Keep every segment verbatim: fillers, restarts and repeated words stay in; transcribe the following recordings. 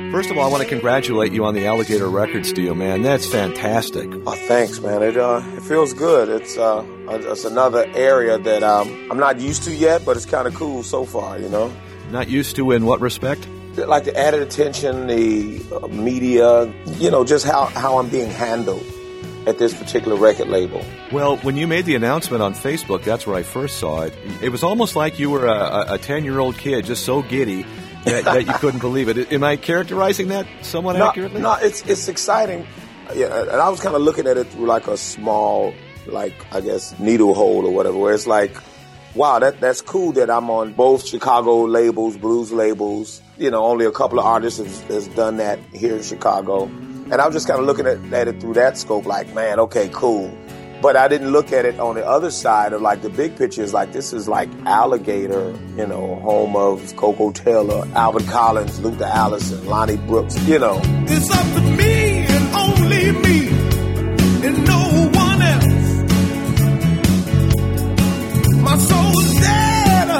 First of all, I want to congratulate you on the Alligator Records deal, man. That's fantastic. Oh, thanks, man. It uh, it feels good. It's uh, it's another area that um, I'm not used to yet, but it's kind of cool so far, you know. Not used to in what respect? Like the added attention, the uh, media, you know, just how, how I'm being handled at this particular record label. Well, when you made the announcement on Facebook, that's where I first saw it. It was almost like you were a, a ten-year-old kid, just so giddy that, that you couldn't believe it. Am I characterizing that somewhat no, accurately? No, it's it's exciting. Yeah, and I was kind of looking at it through like a small, like, I guess, needle hole or whatever, where it's like, wow, that that's cool that I'm on both Chicago labels, blues labels. You know, only a couple of artists has, has done that here in Chicago. And I was just kind of looking at, at it through that scope, like, man, okay, cool. But I didn't look at it on the other side of, like, the big picture is like, this is like Alligator, you know, home of Coco Taylor, Alvin Collins, Luther Allison, Lonnie Brooks, you know. It's up to me and only me and no one else. My soul's dead,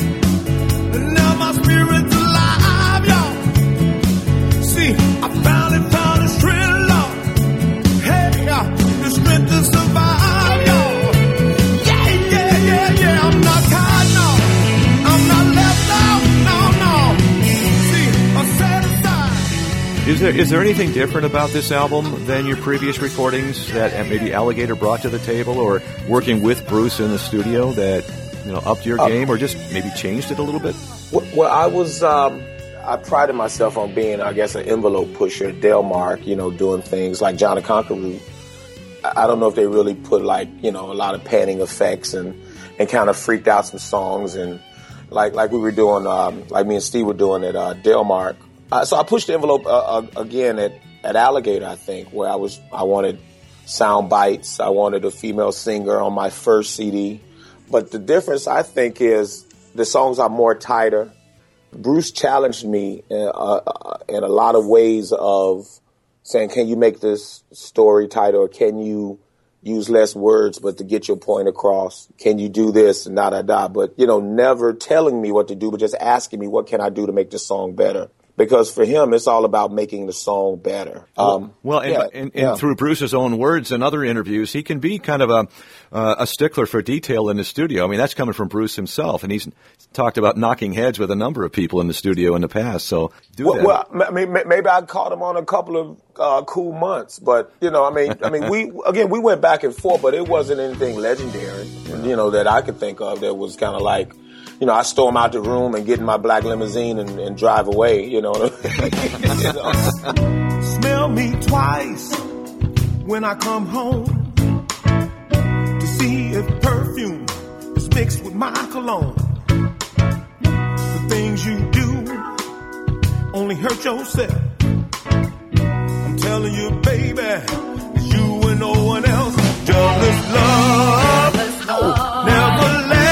and now my spirit's alive, y'all. See, I finally found the strength, Lord. Hey, uh, the strength to survive, y'all. Yeah, yeah, yeah, yeah. I'm not tired, no. I'm not left out, no, no. See, I'm set aside. Is there is there anything different about this album than your previous recordings that maybe Alligator brought to the table, or working with Bruce in the studio that, you know, upped your uh, game, or just maybe changed it a little bit? Well, I was, um, I prided myself on being, I guess, an envelope pusher, Delmark, you know, doing things like John the Conqueror. I don't know if they really put, like, you know, a lot of panning effects and, and kind of freaked out some songs, and like like we were doing, um, like me and Steve were doing at uh, Delmark. Uh, so I pushed the envelope uh, uh, again at, at Alligator, I think, where I was, I wanted sound bites. I wanted a female singer on my first C D. But the difference, I think, is the songs are more tighter. Bruce challenged me in, uh, in a lot of ways of saying, can you make this story tighter, or can you use less words but to get your point across? Can you do this and da da da? But, you know, never telling me what to do, but just asking me, what can I do to make this song better? Because for him, it's all about making the song better. Um, well, and, yeah, and, and yeah. through Bruce's own words and other interviews, he can be kind of a uh, a stickler for detail in the studio. I mean, that's coming from Bruce himself, and he's talked about knocking heads with a number of people in the studio in the past. So, do well, that. Well, I mean, maybe I caught him on a couple of uh, cool months, but you know, I mean, I mean, we again we went back and forth, but it wasn't anything legendary, you know, that I could think of that was kind of like. You know, I storm out the room and get in my black limousine and, and drive away, you know. You know? Smell me twice when I come home to see if perfume is mixed with my cologne. The things you do only hurt yourself. I'm telling you, baby, it's you and no one else. Jobless love, oh, never let.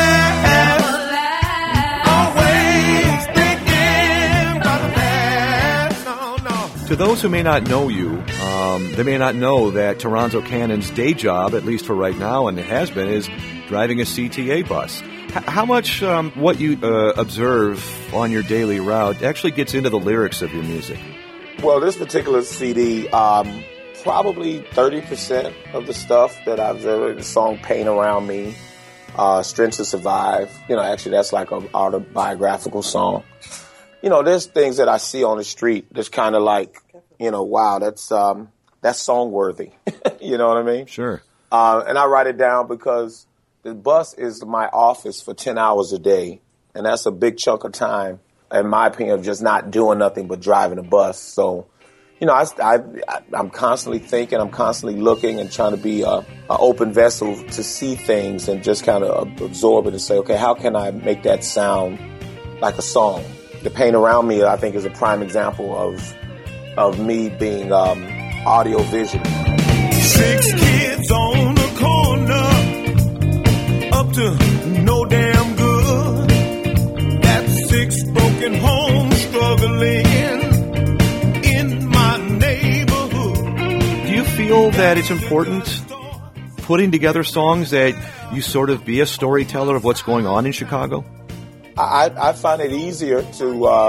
To those who may not know you, um, they may not know that Toronzo Cannon's day job, at least for right now, and it has been, is driving a C T A bus. H- how much um, what you uh, observe on your daily route actually gets into the lyrics of your music? Well, this particular C D, um, probably thirty percent of the stuff that I've observed, the song Pain Around Me, uh, Strength to Survive. You know, actually that's like an autobiographical song. You know, there's things that I see on the street that's kind of like, you know, wow, that's um, that's song worthy. You know what I mean? Sure. Uh, and I write it down because the bus is my office for ten hours a day. And that's a big chunk of time, in my opinion, of just not doing nothing but driving a bus. So, you know, I, I, I'm constantly thinking, I'm constantly looking and trying to be a, a open vessel to see things and just kind of absorb it and say, okay, how can I make that sound like a song? The Pain Around Me, I think, is a prime example of of me being um, audio visual. Six kids on the corner, up to no damn good. That's six broken homes struggling in my neighborhood. Do you feel that it's important putting together songs that you sort of be a storyteller of what's going on in Chicago? I, I find it easier to uh,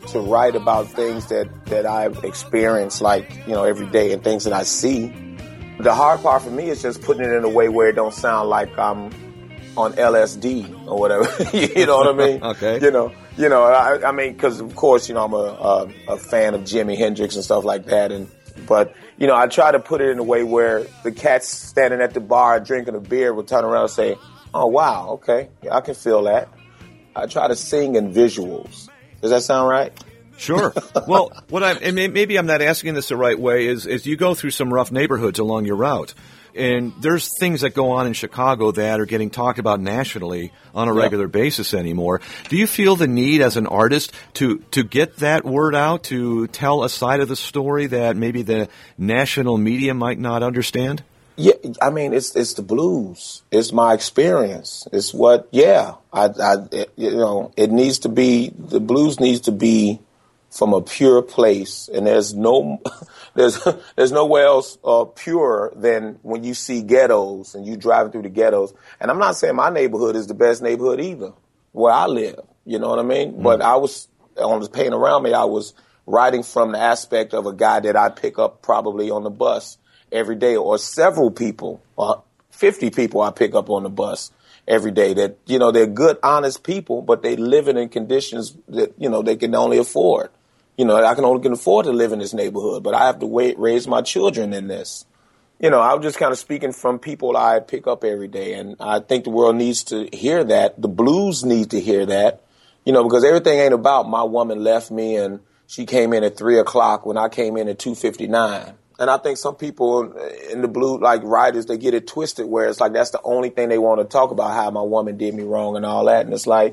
to write about things that, that I've experienced, like, you know, every day, and things that I see. The hard part for me is just putting it in a way where it don't sound like I'm on L S D or whatever. You know what I mean? Okay. You know, you know, I, I mean, because of course, you know, I'm a, a a fan of Jimi Hendrix and stuff like that, and but you know, I try to put it in a way where the cats standing at the bar drinking a beer will turn around and say, "Oh wow, okay, yeah, I can feel that." I try to sing in visuals. Does that sound right? Sure. Well, what I and maybe I'm not asking this the right way is is you go through some rough neighborhoods along your route, and there's things that go on in Chicago that are getting talked about nationally on a Yeah. regular basis anymore. Do you feel the need as an artist to to get that word out, to tell a side of the story that maybe the national media might not understand? Yeah, I mean, it's it's the blues. It's my experience. It's what, yeah, I, I it, you know, it needs to be, the blues needs to be from a pure place, and there's no, there's there's nowhere else uh, purer than when you see ghettos and you driving through the ghettos. And I'm not saying my neighborhood is the best neighborhood either, where I live. You know what I mean? Mm. But I was on the pain around me. I was writing from the aspect of a guy that I pick up probably on the bus every day, or several people, or fifty people I pick up on the bus every day that, you know, they're good, honest people, but they living in conditions that, you know, they can only afford. You know, I can only can afford to live in this neighborhood, but I have to wait, raise my children in this. You know, I'm just kind of speaking from people I pick up every day, and I think the world needs to hear that. The blues need to hear that, you know, because everything ain't about my woman left me and she came in at three o'clock when I came in at two fifty-nine. And I think some people in the blue, like writers, they get it twisted where it's like that's the only thing they want to talk about, how my woman did me wrong and all that. And it's like,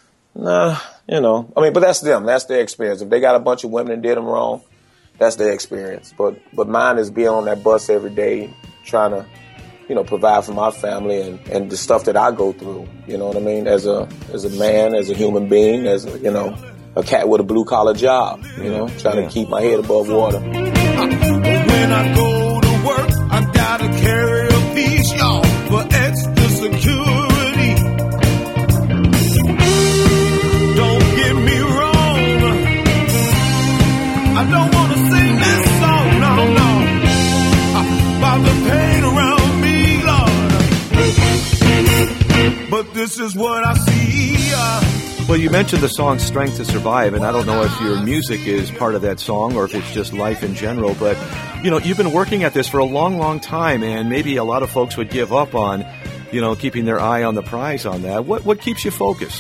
nah, you know, I mean, but that's them. That's their experience. If they got a bunch of women that did them wrong, that's their experience. But but mine is being on that bus every day, trying to, you know, provide for my family and, and the stuff that I go through. You know what I mean? As a as a man, as a human being, as a, you know, a cat with a blue collar job. You know, trying yeah. to keep my head above water. When I go to work, I gotta carry a piece, y'all, for extra security. Don't get me wrong, I don't wanna sing this song, no, no, about the pain around me, Lord. But this is what I see. Uh, Well, you mentioned the song Strength to Survive, and I don't know if your music is part of that song or if it's just life in general, but, you know, you've been working at this for a long, long time, and maybe a lot of folks would give up on, you know, keeping their eye on the prize on that. What what keeps you focused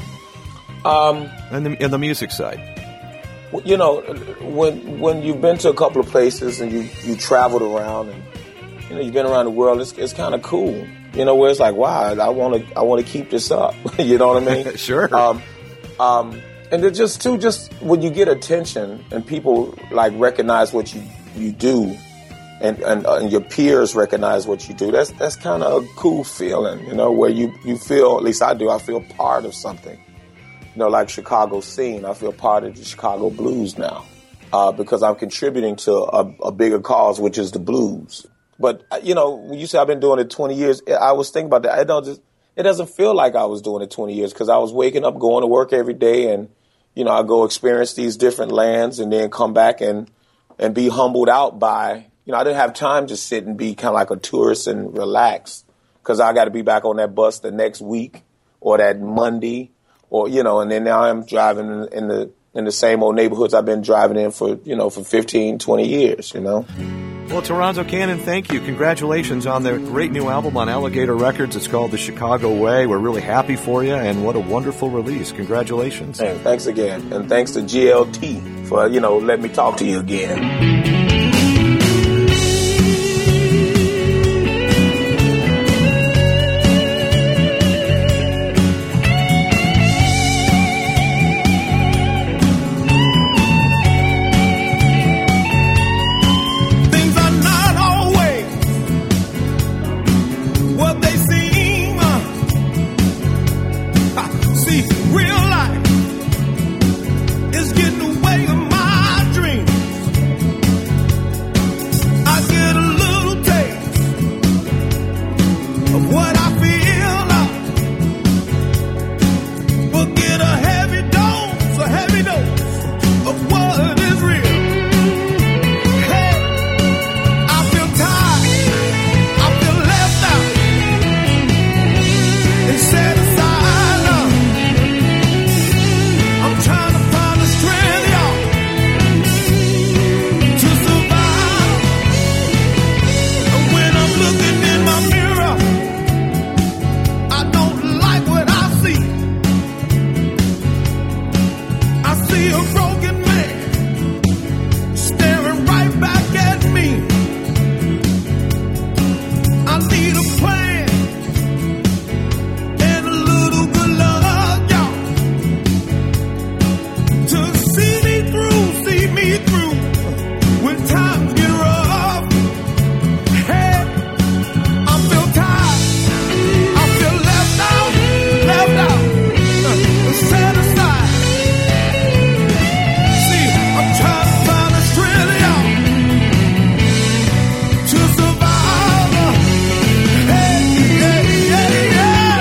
Um, on the, on the music side? You know, when when you've been to a couple of places and you, you traveled around and, you know, you've been around the world, it's, it's kind of cool. You know, where it's like, wow, I want to, I want to keep this up. You know what I mean? Sure. Um, um, and it just too, just when you get attention and people like recognize what you, you do, and, and, uh, and your peers recognize what you do, that's that's kind of a cool feeling. You know, where you you feel, at least I do, I feel part of something. You know, like Chicago scene, I feel part of the Chicago blues now, uh, because I'm contributing to a, a bigger cause, which is the blues. But, you know, when you say I've been doing it twenty years, I was thinking about that. It, don't just, it doesn't feel like I was doing it twenty years because I was waking up, going to work every day, and, you know, I go experience these different lands and then come back and, and be humbled out by, you know, I didn't have time to sit and be kind of like a tourist and relax because I got to be back on that bus the next week or that Monday or, you know, and then now I'm driving in, in the in the same old neighborhoods I've been driving in for, you know, for fifteen, twenty years, you know. Well, Toronzo Cannon, thank you. Congratulations on the great new album on Alligator Records. It's called The Chicago Way. We're really happy for you, and what a wonderful release. Congratulations. Hey, thanks again. And thanks to G L T for, you know, letting me talk to you again. It's getting away with my dreams. through when times get rough. Hey, I feel tired. I feel left out, left out, uh, set aside. See, I'm trying to find the strength, y'all, to survive. Hey, yeah, yeah, yeah.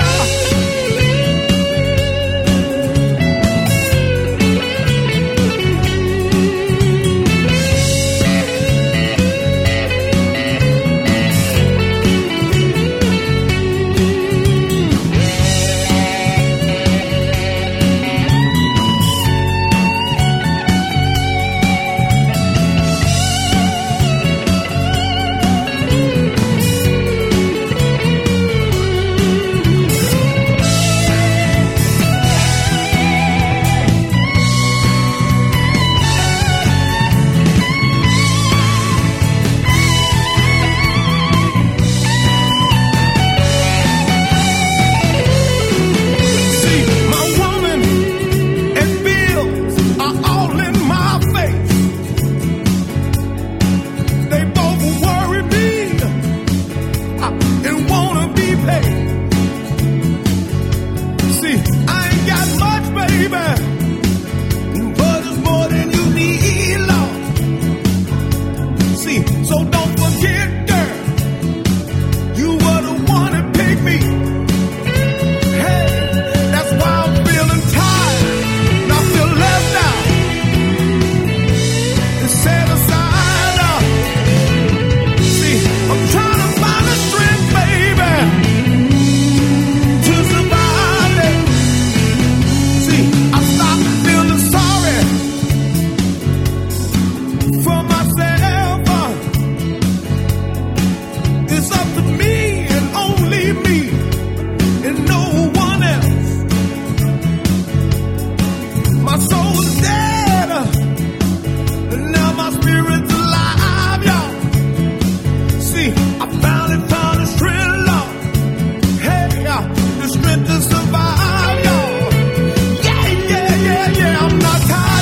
See, my woman and bills are all in my face. They both worry me uh, and wanna be paid. See, I ain't got much, baby, but it's more than you need, Lord. See, so don't forget, girl, you were the one that picked me. Hey, that's why I'm feeling tired and I feel left out and set aside. uh. See, I'm trying to find the strength, baby, to survive it. See, I stopped feeling sorry for myself. uh. It's up to me and only me and no one else. My soul is dead, uh, and now my spirit's alive, y'all. See, I finally found the strength, Lord. Hey, uh, the strength to survive, y'all. Yeah, yeah, yeah, yeah, I'm not tired.